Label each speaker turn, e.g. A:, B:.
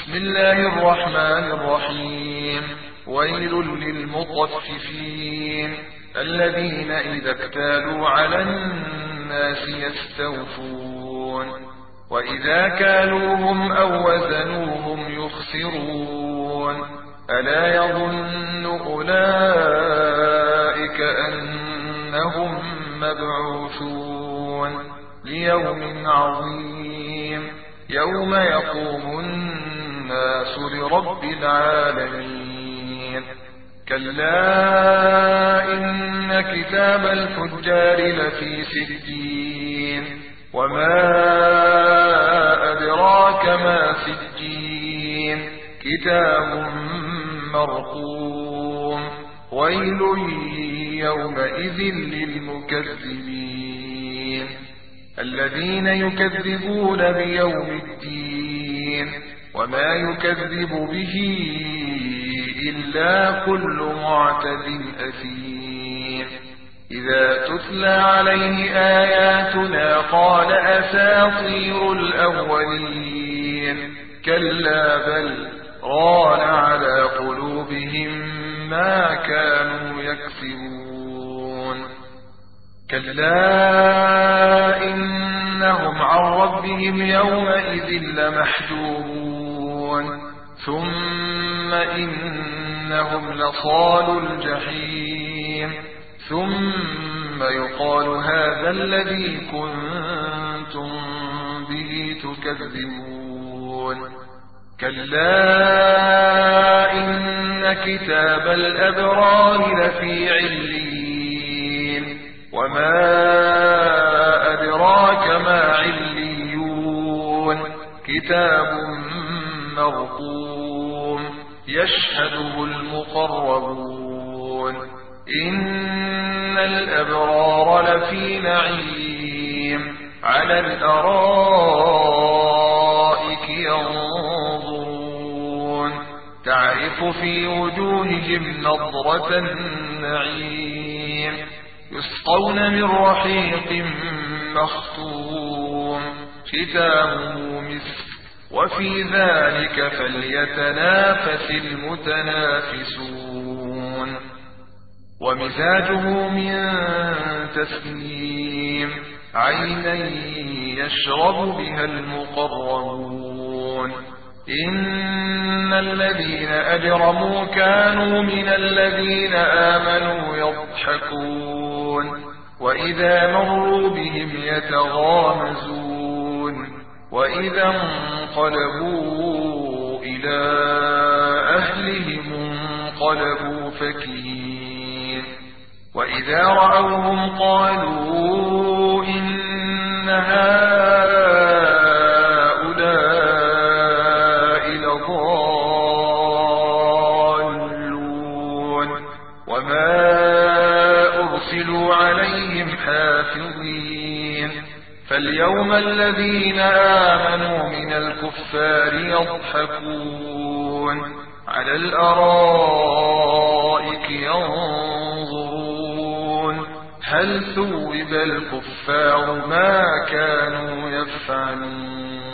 A: بسم الله الرحمن الرحيم. ويل للمطففين الذين إذا اكتالوا على الناس يستوفون وإذا كالوهم أو وزنوهم يخسرون ألا يظن أولئك أنهم مبعوثون ليوم عظيم يوم يقوم الناس لرب العالمين. كلا إن كتاب الفجار لفي سجين وما أدراك ما سجين كتاب مرقوم ويل يومئذ للمكذبين الذين يكذبون بيوم الدين وما يكذب به إلا كل معتد أثيم إذا تتلى عليه آياتنا قال أساطير الأولين كلا بل ران على قلوبهم ما كانوا يكسبون كلا إنهم عن ربهم يومئذ لمحجوبون ثم إنهم لصالوا الجحيم ثم يقال هذا الذي كنتم به تكذبون كلا إن كتاب الأبرار لفي عليين وما أدراك ما عليون كتاب مرقوم يشهده المقربون إن الأبرار لفي نعيم على الأرائك ينظرون تعرف في وجوههم نضرة النعيم يسقون من رحيق مختوم ختامه مسك وفي ذلك فليتنافس المتنافسون ومزاجه من تسنيم عينا يشرب بها المقربون إن الذين أجرموا كانوا من الذين آمنوا يضحكون وإذا مروا بهم يتغامزون وإذا انقلبوا إلى أهلهم انقلبوا فكين وإذا رأوهم قالوا إن هؤلاء لضالون وما أرسلوا عليهم حافظين فاليوم الذين آمنوا من الكفار يضحكون على الأرائك ينظرون هل ثوب الكفار ما كانوا يفعلون